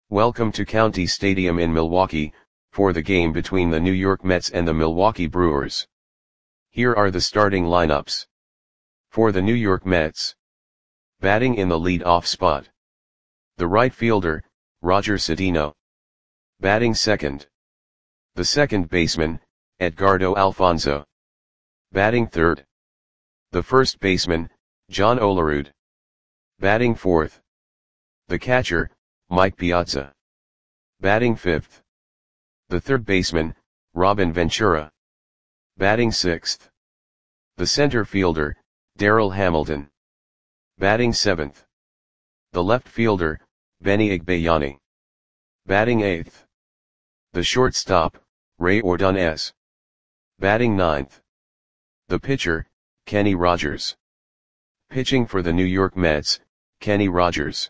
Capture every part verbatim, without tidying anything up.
Welcome to County Stadium in Milwaukee, for the game between the New York Mets and the Milwaukee Brewers. Here are the starting lineups. For the New York Mets. Batting in the lead-off spot. The right fielder, Roger Cedeno. Batting second. The second baseman, Edgardo Alfonzo. Batting third. The first baseman, John Olerud. Batting fourth. The catcher, Mike Piazza. Batting fifth. The third baseman, Robin Ventura. Batting sixth. The center fielder, Darryl Hamilton. Batting seventh. The left fielder, Benny Igbayani. Batting eighth. The shortstop, Ray Ordonez. Batting ninth. The pitcher, Kenny Rogers. Pitching for the New York Mets, Kenny Rogers.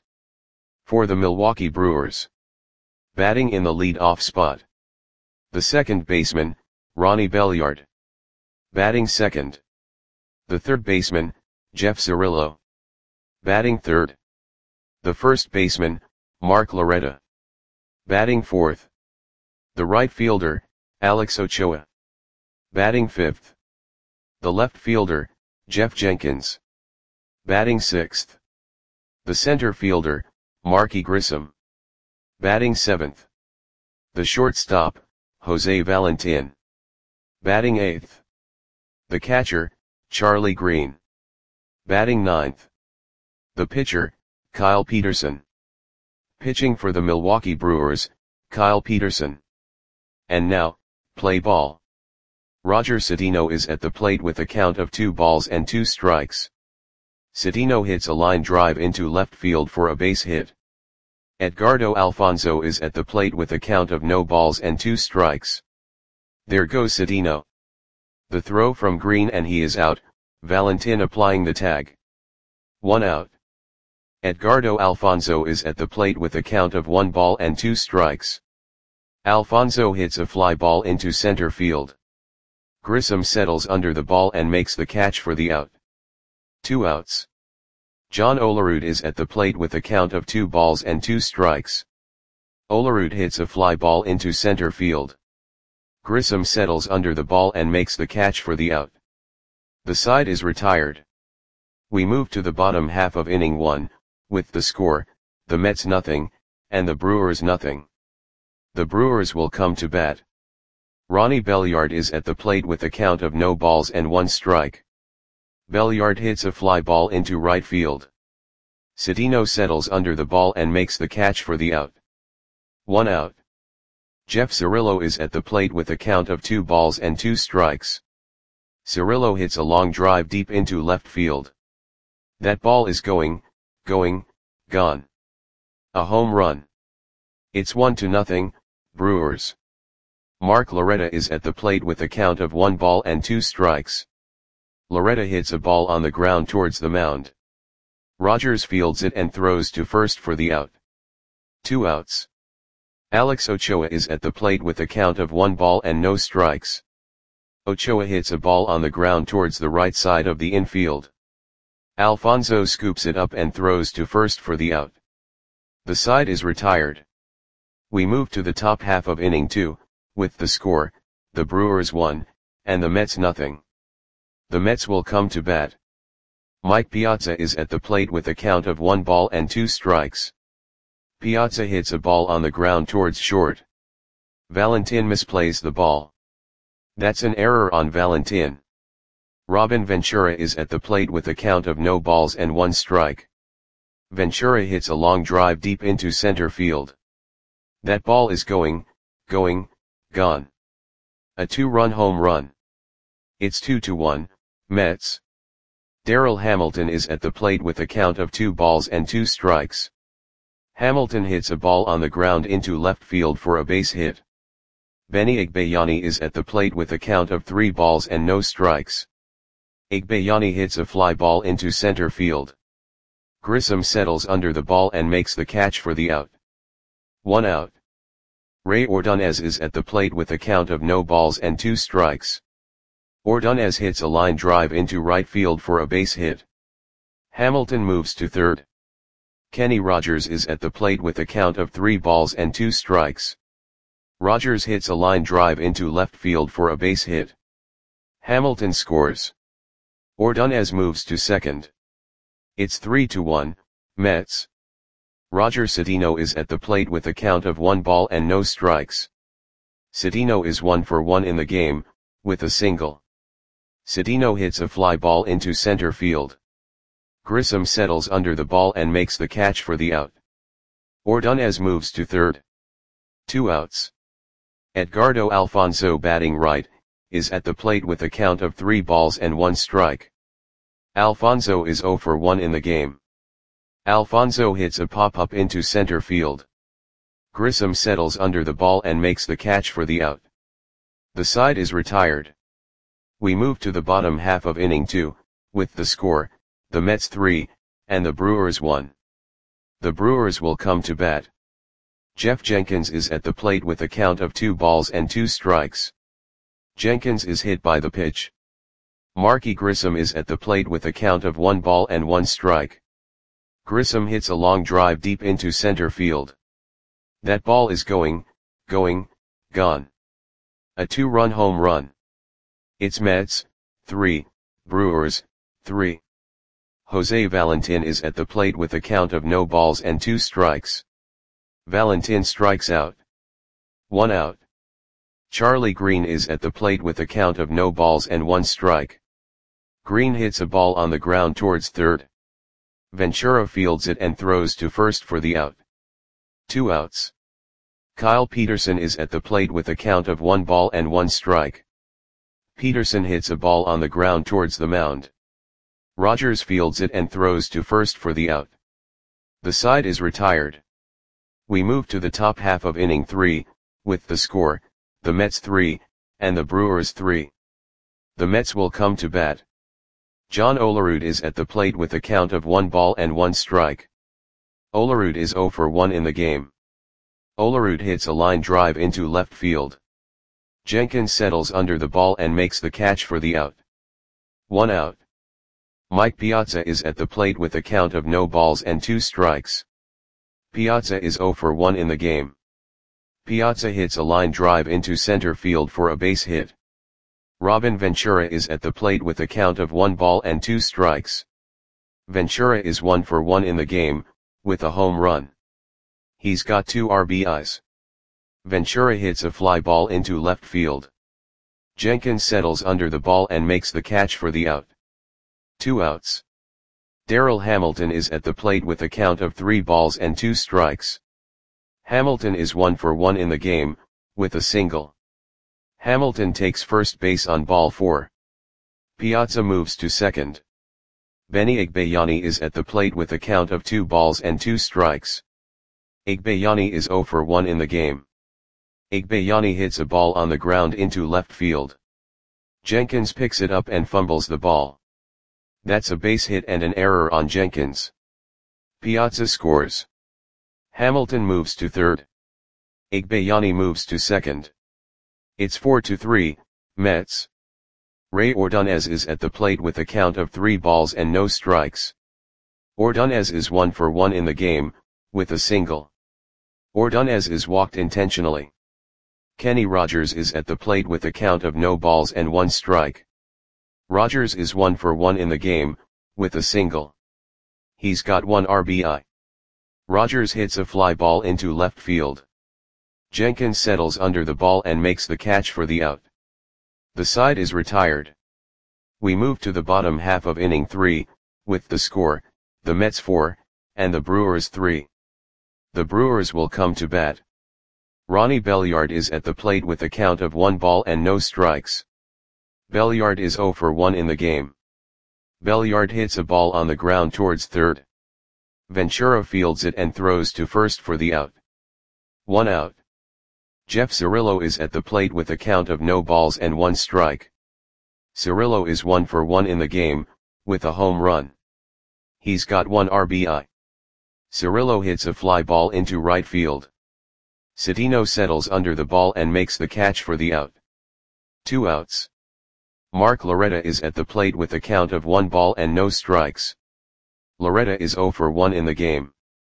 For the Milwaukee Brewers. Batting in the lead-off spot. The second baseman, Ronnie Belliard. Batting second. The third baseman, Jeff Cirillo. Batting third. The first baseman, Mark Loretta. Batting fourth. The right fielder, Alex Ochoa. Batting fifth. The left fielder, Jeff Jenkins. Batting sixth. The center fielder, Marky Grissom. Batting seventh. The shortstop, Jose Valentin. Batting eighth. The catcher, Charlie Green. Batting ninth. The pitcher, Kyle Peterson. Pitching for the Milwaukee Brewers, Kyle Peterson. And now, play ball. Roger Cedeno is at the plate with a count of two balls and two strikes. Cedeno hits a line drive into left field for a base hit. Edgardo Alfonzo is at the plate with a count of no balls and two strikes. There goes Cedeno. The throw from Green and he is out, Valentin applying the tag. One out. Edgardo Alfonzo is at the plate with a count of one ball and two strikes. Alfonzo hits a fly ball into center field. Grissom settles under the ball and makes the catch for the out. Two outs. John Olerud is at the plate with a count of two balls and two strikes. Olerud hits a fly ball into center field. Grissom settles under the ball and makes the catch for the out. The side is retired. We move to the bottom half of inning one, with the score, the Mets nothing, and the Brewers nothing. The Brewers will come to bat. Ronnie Belliard is at the plate with a count of no balls and one strike. Belliard hits a fly ball into right field. Cedeno settles under the ball and makes the catch for the out. One out. Jeff Cirillo is at the plate with a count of two balls and two strikes. Cirillo hits a long drive deep into left field. That ball is going, going, gone. A home run. It's one to nothing, Brewers. Mark Loretta is at the plate with a count of one ball and two strikes. Loretta hits a ball on the ground towards the mound. Rogers fields it and throws to first for the out. Two outs. Alex Ochoa is at the plate with a count of one ball and no strikes. Ochoa hits a ball on the ground towards the right side of the infield. Alfonzo scoops it up and throws to first for the out. The side is retired. We move to the top half of inning two, with the score, the Brewers one, and the Mets nothing. The Mets will come to bat. Mike Piazza is at the plate with a count of one ball and two strikes. Piazza hits a ball on the ground towards short. Valentin misplays the ball. That's an error on Valentin. Robin Ventura is at the plate with a count of no balls and one strike. Ventura hits a long drive deep into center field. That ball is going, going, gone. A two-run home run. It's two to one, Mets. Darryl Hamilton is at the plate with a count of two balls and two strikes. Hamilton hits a ball on the ground into left field for a base hit. Benny Igbayani is at the plate with a count of three balls and no strikes. Igbayani hits a fly ball into center field. Grissom settles under the ball and makes the catch for the out. One out. Ray Ordonez is at the plate with a count of no balls and two strikes. Ordonez hits a line drive into right field for a base hit. Hamilton moves to third. Kenny Rogers is at the plate with a count of three balls and two strikes. Rogers hits a line drive into left field for a base hit. Hamilton scores. Ordonez moves to second. It's three to one, Mets. Roger Cedeno is at the plate with a count of one ball and no strikes. Cedeno is one for one in the game, with a single. Cedeno hits a fly ball into center field. Grissom settles under the ball and makes the catch for the out. Ordonez moves to third. Two outs. Edgardo Alfonzo, batting right, is at the plate with a count of three balls and one strike. Alfonzo is zero for one in the game. Alfonzo hits a pop-up into center field. Grissom settles under the ball and makes the catch for the out. The side is retired. We move to the bottom half of inning two, with the score, the Mets three, and the Brewers one. The Brewers will come to bat. Jeff Jenkins is at the plate with a count of two balls and two strikes. Jenkins is hit by the pitch. Marky Grissom is at the plate with a count of one ball and one strike. Grissom hits a long drive deep into center field. That ball is going, going, gone. A two-run home run. It's Mets, three, Brewers, three. Jose Valentin is at the plate with a count of no balls and two strikes. Valentin strikes out. One out. Charlie Green is at the plate with a count of no balls and one strike. Green hits a ball on the ground towards third. Ventura fields it and throws to first for the out. Two outs. Kyle Peterson is at the plate with a count of one ball and one strike. Peterson hits a ball on the ground towards the mound. Rogers fields it and throws to first for the out. The side is retired. We move to the top half of inning three, with the score, the Mets three, and the Brewers three. The Mets will come to bat. John Olerud is at the plate with a count of one ball and one strike. Olerud is zero for one in the game. Olerud hits a line drive into left field. Jenkins settles under the ball and makes the catch for the out. One out. Mike Piazza is at the plate with a count of no balls and two strikes. Piazza is zero for one in the game. Piazza hits a line drive into center field for a base hit. Robin Ventura is at the plate with a count of one ball and two strikes. Ventura is one for one in the game, with a home run. He's got two R B Is. Ventura hits a fly ball into left field. Jenkins settles under the ball and makes the catch for the out. Two outs. Darryl Hamilton is at the plate with a count of three balls and two strikes. Hamilton is one for one in the game, with a single. Hamilton takes first base on ball four. Piazza moves to second. Benny Igbayani is at the plate with a count of two balls and two strikes. Igbayani is zero for one in the game. Igbayani hits a ball on the ground into left field. Jenkins picks it up and fumbles the ball. That's a base hit and an error on Jenkins. Piazza scores. Hamilton moves to third. Igbayani moves to second. It's four to three, Mets. Ray Ordonez is at the plate with a count of three balls and no strikes. Ordonez is one for one in the game, with a single. Ordonez is walked intentionally. Kenny Rogers is at the plate with a count of no balls and one strike. Rogers is one for one in the game, with a single. He's got one R B I. Rogers hits a fly ball into left field. Jenkins settles under the ball and makes the catch for the out. The side is retired. We move to the bottom half of inning three, with the score, the Mets four, and the Brewers three. The Brewers will come to bat. Ronnie Belliard is at the plate with a count of one ball and no strikes. Belliard is zero for one in the game. Belliard hits a ball on the ground towards third. Ventura fields it and throws to first for the out. One out. Jeff Cirillo is at the plate with a count of no balls and one strike. Cirillo is one for one in the game, with a home run. He's got one R B I. Cirillo hits a fly ball into right field. Cedeno settles under the ball and makes the catch for the out. Two outs. Mark Loretta is at the plate with a count of one ball and no strikes. Loretta is zero for one in the game.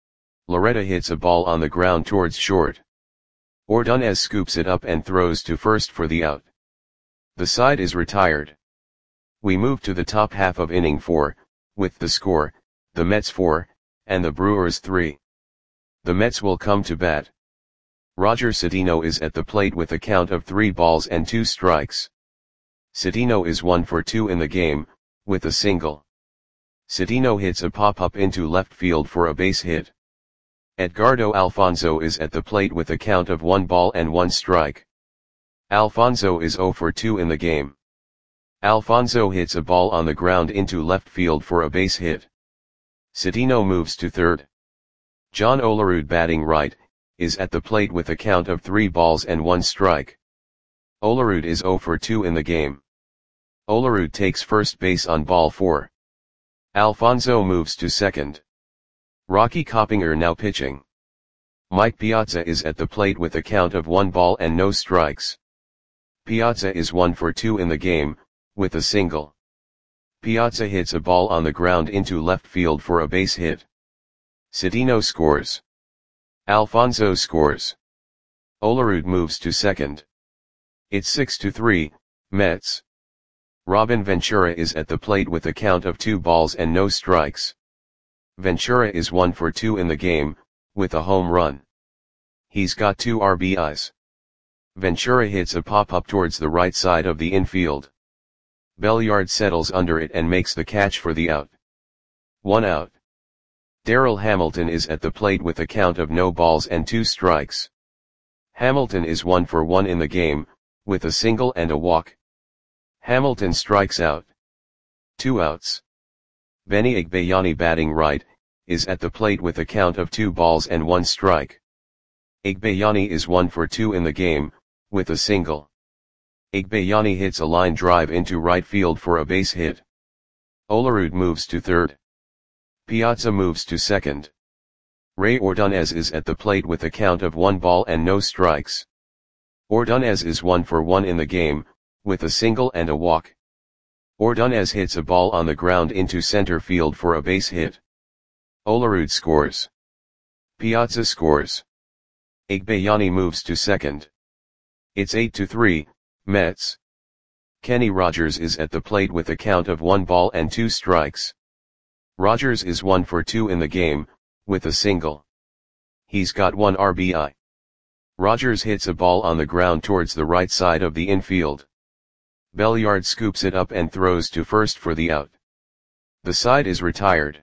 Loretta hits a ball on the ground towards short. Ordonez scoops it up and throws to first for the out. The side is retired. We move to the top half of inning four, with the score, the Mets four, and the Brewers three. The Mets will come to bat. Roger Cedeno is at the plate with a count of three balls and two strikes. Cedeno is one for two in the game, with a single. Cedeno hits a pop-up into left field for a base hit. Edgardo Alfonzo is at the plate with a count of one ball and one strike. Alfonzo is zero for two in the game. Alfonzo hits a ball on the ground into left field for a base hit. Cedeno moves to third. John Olerud, batting right, is at the plate with a count of three balls and one strike. Olerud is zero for two in the game. Olerud takes first base on ball four. Alfonzo moves to second. Rocky Coppinger now pitching. Mike Piazza is at the plate with a count of one ball and no strikes. Piazza is one for two in the game, with a single. Piazza hits a ball on the ground into left field for a base hit. Cedeno scores. Alfonzo scores. Olerud moves to second. It's six to three, Mets. Robin Ventura is at the plate with a count of two balls and no strikes. Ventura is one for two in the game, with a home run. He's got two R B Is. Ventura hits a pop-up towards the right side of the infield. Belliard settles under it and makes the catch for the out. One out. Darryl Hamilton is at the plate with a count of no balls and two strikes. Hamilton is one for one in the game, with a single and a walk. Hamilton strikes out. Two outs. Benny Igbayani, batting right, is at the plate with a count of two balls and one strike. Igbayani is one for two in the game, with a single. Igbayani hits a line drive into right field for a base hit. Olerud moves to third. Piazza moves to second. Ray Ordonez is at the plate with a count of one ball and no strikes. Ordonez is one for one in the game, with a single and a walk. Ordonez hits a ball on the ground into center field for a base hit. Olerud scores. Piazza scores. Igbayani moves to second. It's eight to three, Mets. Kenny Rogers is at the plate with a count of one ball and two strikes. Rogers is one for two in the game, with a single. He's got one R B I. Rogers hits a ball on the ground towards the right side of the infield. Belliard scoops it up and throws to first for the out. The side is retired.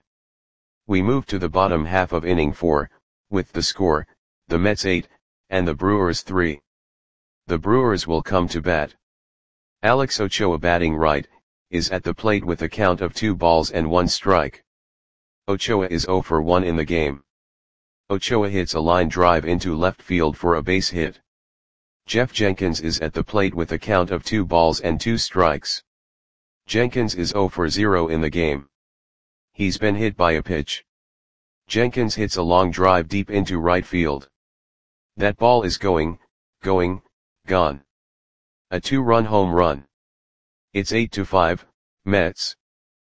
We move to the bottom half of inning four, with the score, the Mets eight, and the Brewers three. The Brewers will come to bat. Alex Ochoa, batting right, is at the plate with a count of two balls and one strike. Ochoa is zero for one in the game. Ochoa hits a line drive into left field for a base hit. Jeff Jenkins is at the plate with a count of two balls and two strikes. Jenkins is zero for zero in the game. He's been hit by a pitch. Jenkins hits a long drive deep into right field. That ball is going, going, gone. A two-run home run. It's eight to five, Mets.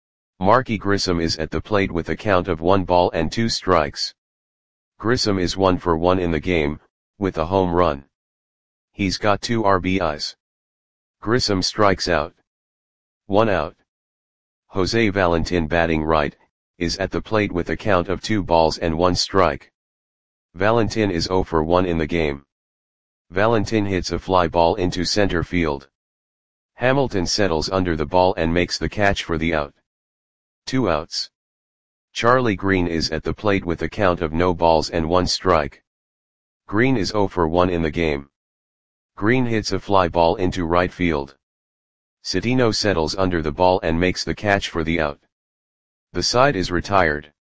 Marky Grissom is at the plate with a count of one ball and two strikes. Grissom is one for one in the game, with a home run. He's got two R B Is. Grissom strikes out. One out. Jose Valentin, batting right, is at the plate with a count of two balls and one strike. Valentin is zero for one in the game. Valentin hits a fly ball into center field. Hamilton settles under the ball and makes the catch for the out. Two outs. Charlie Green is at the plate with a count of no balls and one strike. Green is zero for one in the game. Green hits a fly ball into right field. Cedeno settles under the ball and makes the catch for the out. The side is retired.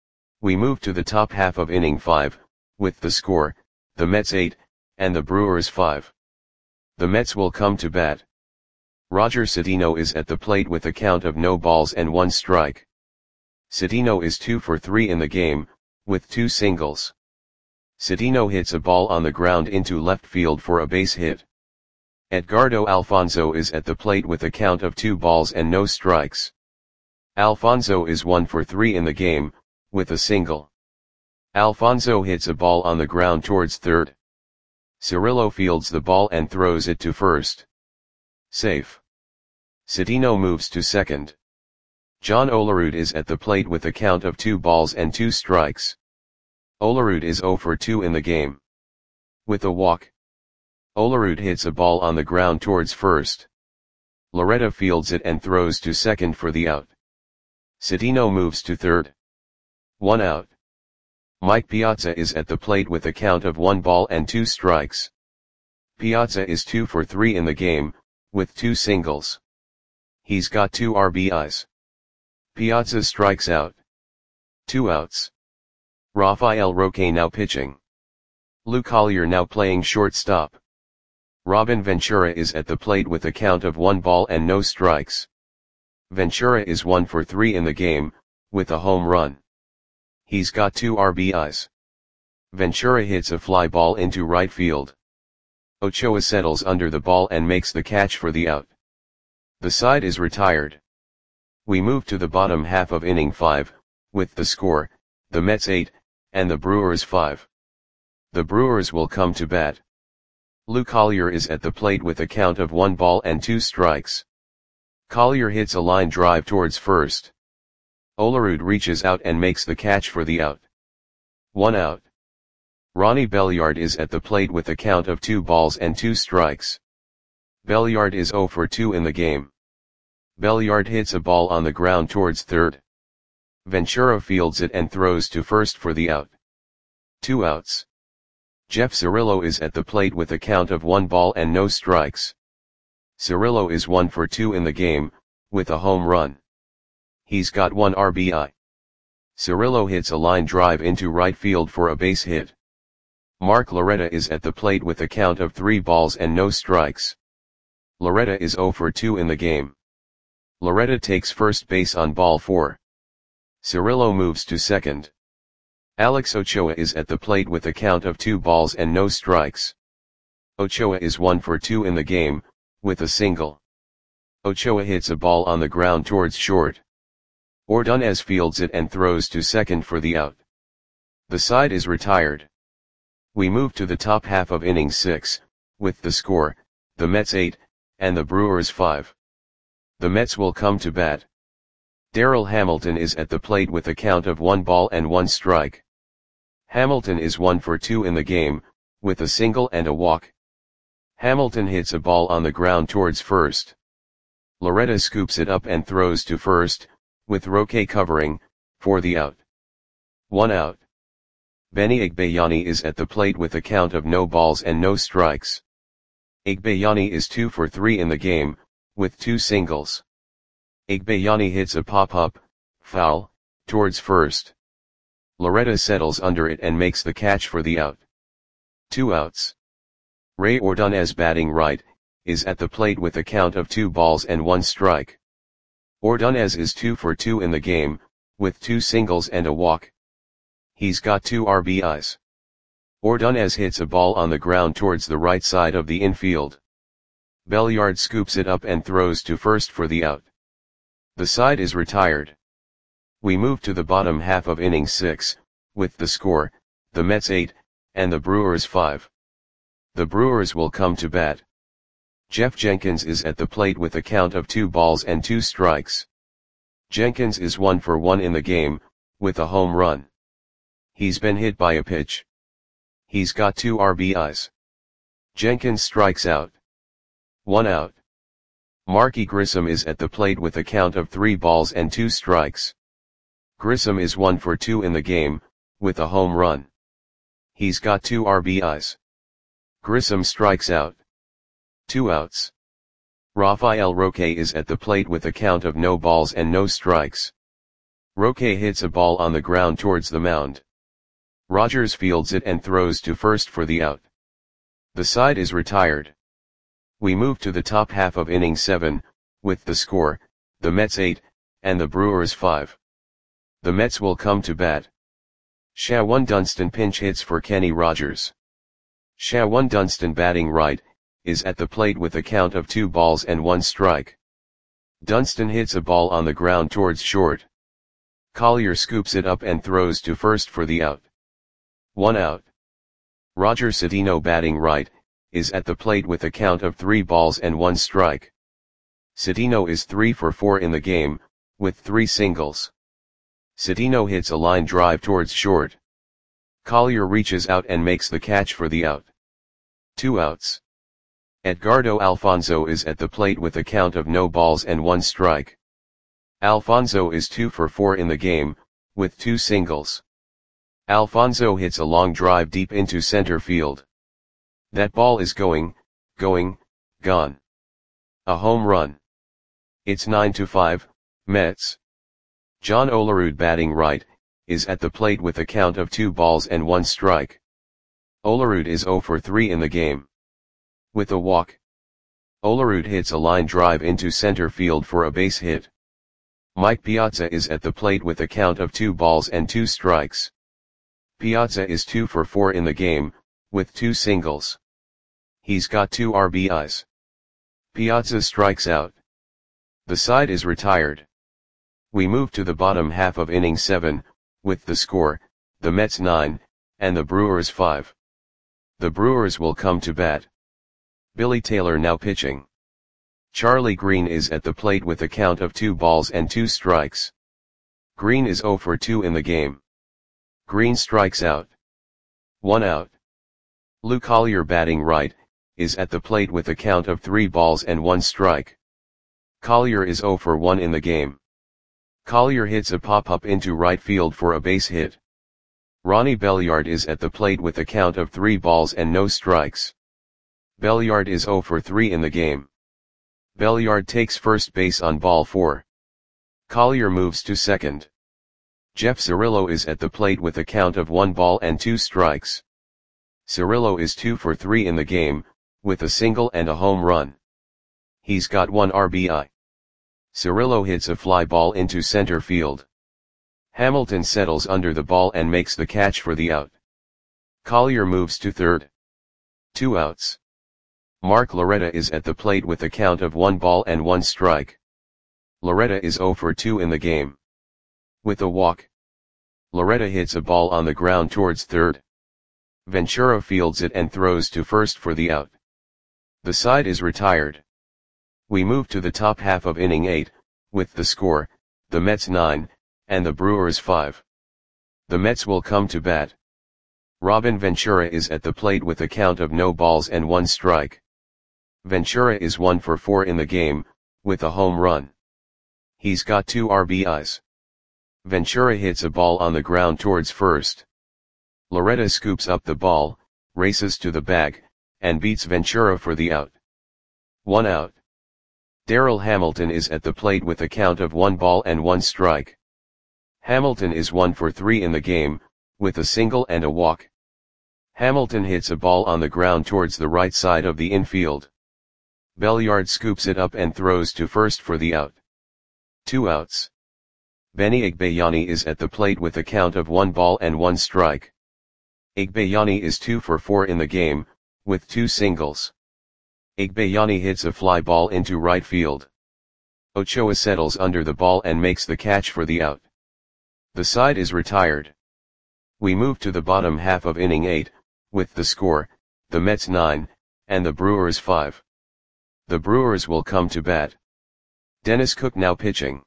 We move to the top half of inning five, with the score, the Mets eight, and the Brewers five. The Mets will come to bat. Roger Cedeno is at the plate with a count of no balls and one strike. Cedeno is two for three in the game, with two singles. Cedeno hits a ball on the ground into left field for a base hit. Edgardo Alfonzo is at the plate with a count of two balls and no strikes. Alfonzo is one for three in the game, with a single. Alfonso hits a ball on the ground towards third. Cirillo fields the ball and throws it to first. Safe. Citino moves to second. John Olerud is at the plate with a count of two balls and two strikes. Olerud is zero for two in the game. With a walk, Olerud hits a ball on the ground towards first. Loretta fields it and throws to second for the out. Citino moves to third. One out. Mike Piazza is at the plate with a count of one ball and two strikes. Piazza is two for three in the game, with two singles. He's got two R B Is. Piazza strikes out. Two outs. Rafael Roque now pitching. Lou Collier now playing shortstop. Robin Ventura is at the plate with a count of one ball and no strikes. Ventura is one for three in the game, with a home run. He's got two R B Is. Ventura hits a fly ball into right field. Ochoa settles under the ball and makes the catch for the out. The side is retired. We move to the bottom half of inning five, with the score, the Mets eight, and the Brewers five. The Brewers will come to bat. Lou Collier is at the plate with a count of one ball and two strikes. Collier hits a line drive towards first. Olerud reaches out and makes the catch for the out. One out. Ronnie Belliard is at the plate with a count of two balls and two strikes. Belliard is zero for two in the game. Belliard hits a ball on the ground towards third. Ventura fields it and throws to first for the out. Two outs. Jeff Cirillo is at the plate with a count of one ball and no strikes. Cirillo is one for two in the game, with a home run. He's got one R B I. Cirillo hits a line drive into right field for a base hit. Mark Loretta is at the plate with a count of three balls and no strikes. Loretta is zero for two in the game. Loretta takes first base on ball four. Cirillo moves to second. Alex Ochoa is at the plate with a count of two balls and no strikes. Ochoa is one for two in the game, with a single. Ochoa hits a ball on the ground towards short. Ordonez fields it and throws to second for the out. The side is retired. We move to the top half of inning six, with the score, the Mets eight, and the Brewers five. The Mets will come to bat. Darryl Hamilton is at the plate with a count of one ball and one strike. Hamilton is one for two in the game, with a single and a walk. Hamilton hits a ball on the ground towards first. Loretta scoops it up and throws to first, with Roque covering, for the out. One out. Benny Igbayani is at the plate with a count of no balls and no strikes. Igbayani is two for three in the game, with two singles. Igbayani hits a pop-up, foul, towards first. Loretta settles under it and makes the catch for the out. Two outs. Ray Ordonez batting right, is at the plate with a count of two balls and one strike. Ordonez is two for two in the game, with two singles and a walk. He's got two R B Is. Ordonez hits a ball on the ground towards the right side of the infield. Belliard scoops it up and throws to first for the out. The side is retired. We move to the bottom half of inning six, with the score, the Mets eight, and the Brewers five. The Brewers will come to bat. Jeff Jenkins is at the plate with a count of two balls and two strikes. Jenkins is one for one in the game, with a home run. He's been hit by a pitch. He's got two R B Is. Jenkins strikes out. One out. Marky Grissom is at the plate with a count of three balls and two strikes. Grissom is one for two in the game, with a home run. He's got two R B Is. Grissom strikes out. Two outs. Rafael Roque is at the plate with a count of no balls and no strikes. Roque hits a ball on the ground towards the mound. Rogers fields it and throws to first for the out. The side is retired. We move to the top half of inning seven, with the score, the Mets eight, and the Brewers five. The Mets will come to bat. Shawan Dunston pinch hits for Kenny Rogers. Shawan Dunston batting right, is at the plate with a count of two balls and one strike. Dunston hits a ball on the ground towards short. Collier scoops it up and throws to first for the out. One out. Roger Cedeno, batting right, is at the plate with a count of three balls and one strike. Cedeno is three for four in the game, with three singles. Cedeno hits a line drive towards short. Collier reaches out and makes the catch for the out. Two outs. Edgardo Alfonzo is at the plate with a count of no balls and one strike. Alfonzo is two for four in the game, with two singles. Alfonzo hits a long drive deep into center field. That ball is going, going, gone. A home run. It's nine to five, Mets. John Olerud, batting right, is at the plate with a count of two balls and one strike. Olerud is zero for three in the game. With a walk, Olerud hits a line drive into center field for a base hit. Mike Piazza is at the plate with a count of two balls and two strikes. Piazza is two for four in the game, with two singles. He's got two R B Is. Piazza strikes out. The side is retired. We move to the bottom half of inning seven, with the score, the Mets nine, and the Brewers five. The Brewers will come to bat. Billy Taylor now pitching. Charlie Green is at the plate with a count of two balls and two strikes. Green is zero for two in the game. Green strikes out. One out. Lou Collier, batting right, is at the plate with a count of three balls and one strike. Collier is zero for one in the game. Collier hits a pop-up into right field for a base hit. Ronnie Belliard is at the plate with a count of three balls and no strikes. Belliard is zero for three in the game. Belliard takes first base on ball four. Collier moves to second. Jeff Cirillo is at the plate with a count of one ball and two strikes. Cirillo is two for three in the game, with a single and a home run. He's got one R B I. Cirillo hits a fly ball into center field. Hamilton settles under the ball and makes the catch for the out. Collier moves to third. Two outs. Mark Loretta is at the plate with a count of one ball and one strike. Loretta is zero for two in the game. With a walk, Loretta hits a ball on the ground towards third. Ventura fields it and throws to first for the out. The side is retired. We move to the top half of inning eight, with the score, the Mets nine, and the Brewers five. The Mets will come to bat. Robin Ventura is at the plate with a count of no balls and one strike. Ventura is one for four in the game, with a home run. He's got two R B Is. Ventura hits a ball on the ground towards first. Loretta scoops up the ball, races to the bag, and beats Ventura for the out. One out. Darryl Hamilton is at the plate with a count of one ball and one strike. Hamilton is one for three in the game, with a single and a walk. Hamilton hits a ball on the ground towards the right side of the infield. Belliard scoops it up and throws to first for the out. Two outs. Benny Igbayani is at the plate with a count of one ball and one strike. Igbayani is two for four in the game, with two singles. Igbayani hits a fly ball into right field. Ochoa settles under the ball and makes the catch for the out. The side is retired. We move to the bottom half of inning eight, with the score, the Mets nine, and the Brewers five. The Brewers will come to bat. Dennis Cook now pitching.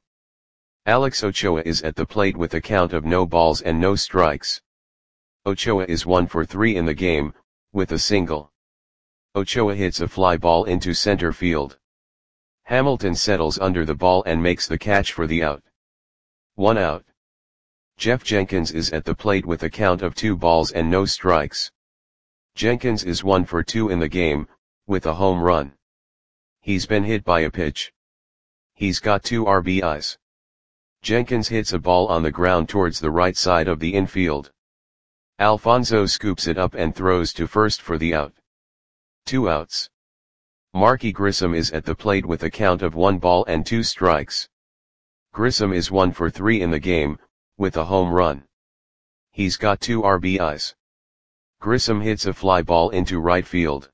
Alex Ochoa is at the plate with a count of no balls and no strikes. Ochoa is one for three in the game, with a single. Ochoa hits a fly ball into center field. Hamilton settles under the ball and makes the catch for the out. One out. Jeff Jenkins is at the plate with a count of two balls and no strikes. Jenkins is one for two in the game, with a home run. He's been hit by a pitch. He's got two R B Is. Jenkins hits a ball on the ground towards the right side of the infield. Alfonzo scoops it up and throws to first for the out. Two outs. Marky Grissom is at the plate with a count of one ball and two strikes. Grissom is one for three in the game, with a home run. He's got two R B Is. Grissom hits a fly ball into right field.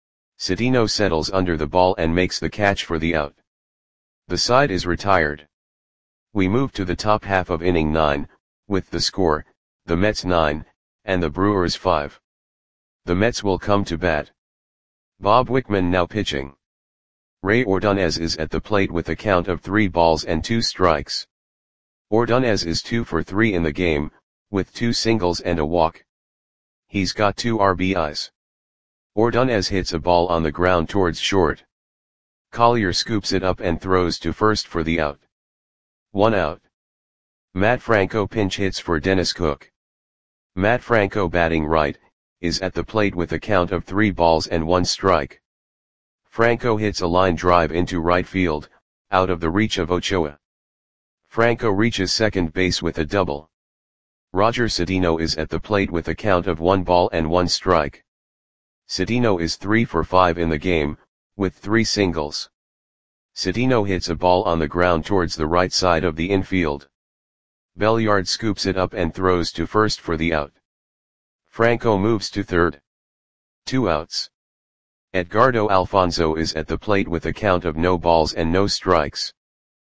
Cedeno settles under the ball and makes the catch for the out. The side is retired. We move to the top half of inning nine, with the score, the Mets nine, and the Brewers five. The Mets will come to bat. Bob Wickman now pitching. Ray Ordonez is at the plate with a count of three balls and two strikes. Ordonez is two for three in the game, with two singles and a walk. He's got two R B Is. Ordonez hits a ball on the ground towards short. Collier scoops it up and throws to first for the out. One out. Matt Franco pinch hits for Dennis Cook. Matt Franco, batting right, is at the plate with a count of three balls and one strike. Franco hits a line drive into right field, out of the reach of Ochoa. Franco reaches second base with a double. Roger Cedeno is at the plate with a count of one ball and one strike. Cedeno is three for five in the game, with three singles. Cedeno hits a ball on the ground towards the right side of the infield. Belliard scoops it up and throws to first for the out. Franco moves to third. Two outs. Edgardo Alfonzo is at the plate with a count of no balls and no strikes.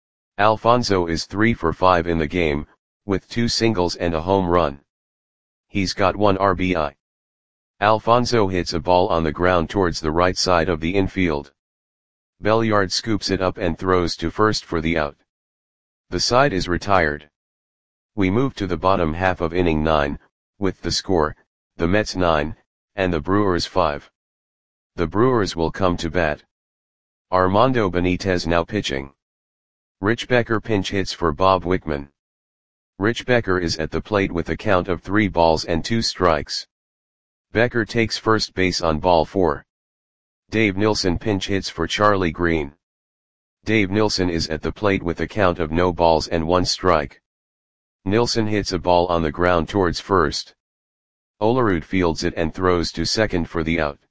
Alfonzo is three for five in the game, with two singles and a home run. He's got one R B I. Alfonzo hits a ball on the ground towards the right side of the infield. Belliard scoops it up and throws to first for the out. The side is retired. We move to the bottom half of inning nine, with the score, the Mets nine, and the Brewers five. The Brewers will come to bat. Armando Benitez now pitching. Rich Becker pinch hits for Bob Wickman. Rich Becker is at the plate with a count of three balls and two strikes. Becker takes first base on ball four. Dave Nilsson pinch hits for Charlie Green. Dave Nilsson is at the plate with a count of no balls and one strike. Nilsson hits a ball on the ground towards first. Olerud fields it and throws to second for the out.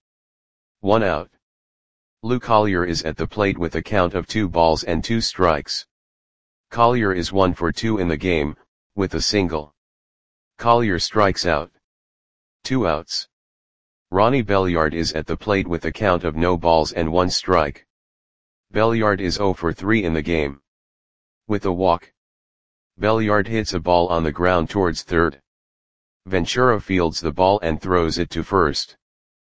One out. Lou Collier is at the plate with a count of two balls and two strikes. Collier is one for two in the game, with a single. Collier strikes out. Two outs. Ronnie Belliard is at the plate with a count of no balls and one strike. Belliard is zero for three in the game. With a walk. Belliard hits a ball on the ground towards third. Ventura fields the ball and throws it to first.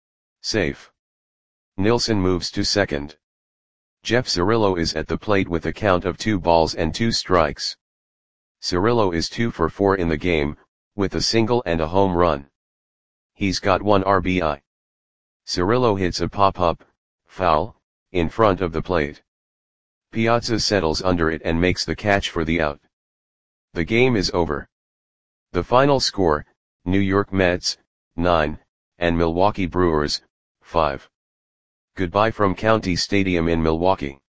Safe. Nilsson moves to second. Jeff Cirillo is at the plate with a count of two balls and two strikes. Cirillo is two for four in the game, with a single and a home run. He's got one R B I. Cirillo hits a pop-up, foul, in front of the plate. Piazza settles under it and makes the catch for the out. The game is over. The final score, New York Mets, nine, and Milwaukee Brewers, five. Goodbye from County Stadium in Milwaukee.